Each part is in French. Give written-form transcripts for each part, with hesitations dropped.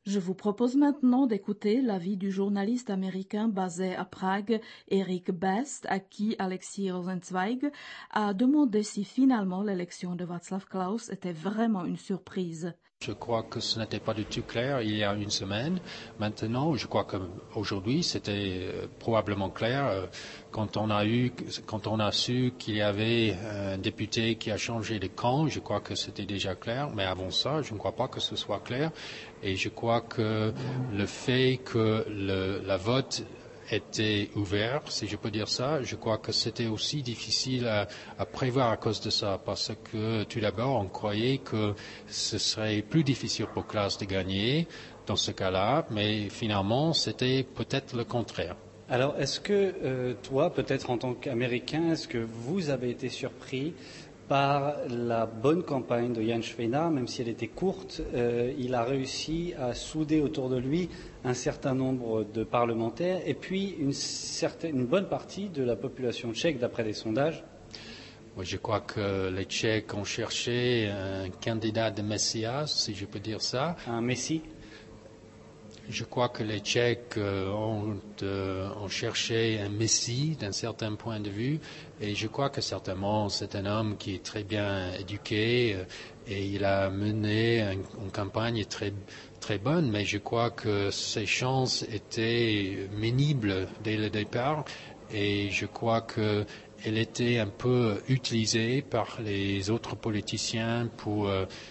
Je vous propose maintenant d'écouter l'avis du journaliste américain basé à Prague, Eric Best, à qui Alexis Rosenzweig a demandé si finalement l'élection de Václav Klaus était vraiment une surprise. Je crois que ce n'était pas du tout clair il y a une semaine. Maintenant, je crois qu'aujourd'hui, c'était probablement clair quand on a su qu'il y avait un député qui a changé de camp. Je crois que c'était déjà clair, mais avant ça, je ne crois pas que ce soit clair. Et je crois que le fait que la vote était ouvert, si je peux dire ça. Je crois que c'était aussi difficile à prévoir à cause de ça, parce que tout d'abord, on croyait que ce serait plus difficile pour Klaus de gagner dans ce cas-là, mais finalement, c'était peut-être le contraire. Alors, est-ce que toi, peut-être en tant qu'Américain, est-ce que vous avez été surpris par la bonne campagne de Jens Schweiner, même si elle était courte, il a réussi à souder autour de lui un certain nombre de parlementaires et puis une bonne partie de la population tchèque, d'après les sondages. Oui, je crois que les Tchèques ont cherché un candidat de Messias, si je peux dire ça. Un Messie. Je crois que les Tchèques ont cherché un messie d'un certain point de vue et je crois que certainement c'est un homme qui est très bien éduqué et il a mené une campagne très, très bonne, mais je crois que ses chances étaient pénibles dès le départ et je crois qu'elle était un peu utilisée par les autres politiciens pour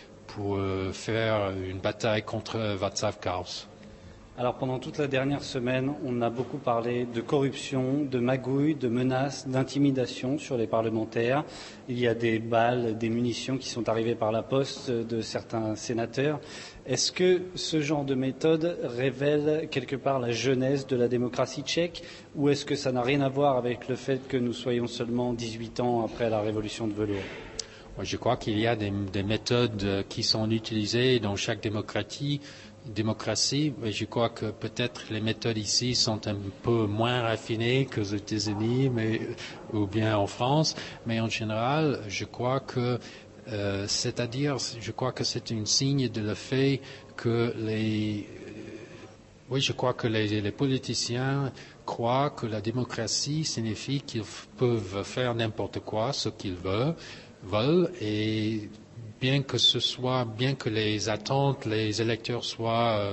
faire une bataille contre Václav Klaus. Alors pendant toute la dernière semaine, on a beaucoup parlé de corruption, de magouilles, de menaces, d'intimidation sur les parlementaires. Il y a des balles, des munitions qui sont arrivées par la poste de certains sénateurs. Est-ce que ce genre de méthode révèle quelque part la jeunesse de la démocratie tchèque ou est-ce que ça n'a rien à voir avec le fait que nous soyons seulement 18 ans après la révolution de velours ? Je crois qu'il y a des méthodes qui sont utilisées dans chaque démocratie, mais je crois que peut-être les méthodes ici sont un peu moins raffinées qu'aux États-Unis ou bien en France, mais en général, je crois que je crois que c'est un signe de le fait que les politiciens croient que la démocratie signifie qu'ils peuvent faire n'importe quoi, ce qu'ils veulent et bien que les attentes, les électeurs soient